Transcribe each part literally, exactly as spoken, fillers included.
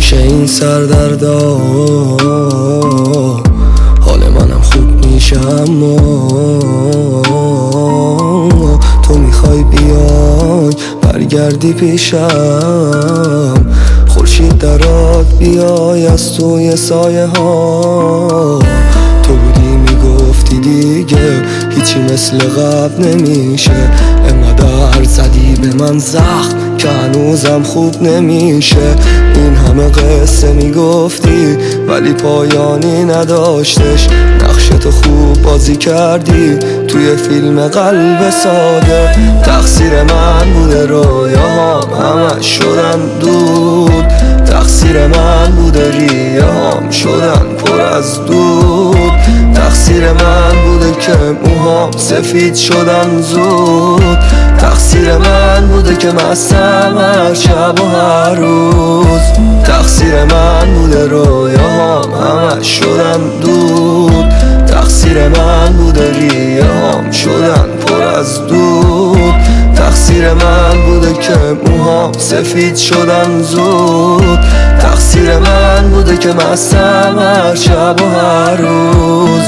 میشه این سردردا، حال منم خوب میشه اما تو میخوای بیای برگردی پیشم، خورشید درات بیای از توی سایه ها. تو بودی میگفتی دیگه هیچی مثل قبل نمیشه، انقدر زدی به من زخم که هنوزم خوب نمیشه. این همه قصه میگفتی ولی پایانی نداشتش، نقشتو خوب بازی کردی توی فیلم قلب ساده. تقصیر من بوده رویاهام همه شدن دود، تقصیر من بوده ریه هام شدن پر از دود، تقصیر من بوده که موهام سفید شدن زود، تقصیر من بوده که مستم هر شب و هر روز، تقصیر من بوده رویاهام همه شدن دود، تقصیر من بوده ریه هام شدن پر از دود، تقصیر من بوده که موهام سفید شدن زود، تقصیر من بوده که مستم هر شب و هر روز.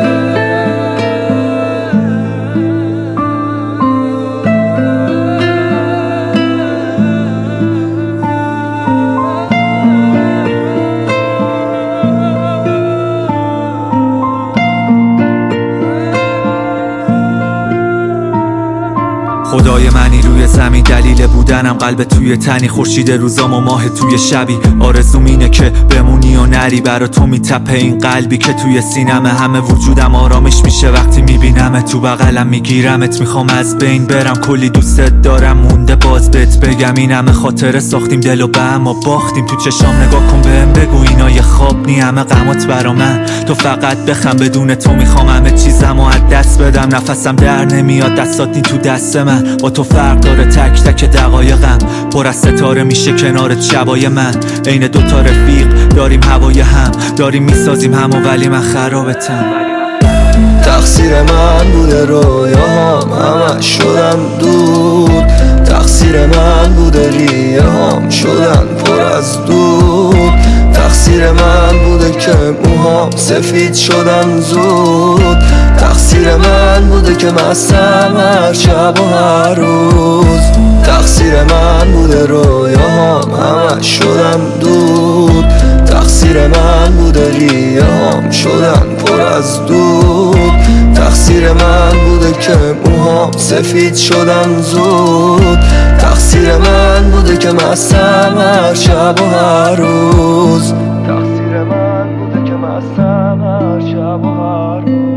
خدای منی روی زمین، دلیل بودنم قلب توی تنی، خورشید روزام و ماه توی شبی. آرزوم اینه که بمونی و نری، برا تو میتپه این قلبی که توی سینمه. همه وجودم آرامش میشه وقتی میبینمت، تو بغلم میگیرمت، میخوام از بین برم. کلی دوستت دارم مونده باز بهت بگم، این همه خاطره ساختیم دل و به اما باختیم. تو چشام نگاه کن بهم بگو اینا یه خواب نی، همه غمات برا من، تو فقط بخم. بدون تو میخوام همه چیزمو از دست بدم، نفسم در نمیاد دستات نی تو دست من. با تو فرق داره تک تک دقایقم، پر از ستاره میشه کنارت شبای من. عین دوتا رفیق داریم هوای هم، داریم میسازیم همو ولی من خرابتم. تقصیر من بوده رویاهام همه شدن دود، تقصیر من بوده ریه هام شدن پر از دود، تقصیر من بوده که موهام سفید شدن زود، تقصیر من بوده که مستم هر شب و هر روز، تقصیر من بوده رویاهام همه شدن دود، تقصیر من بوده ریه هام شدن پر از دود، تقصیر من بوده که موهام سفید شدن زود، تقصیر من بوده که مستم هر شب و هر روز، تقصیر من بوده که مستم هر شب و هر روز.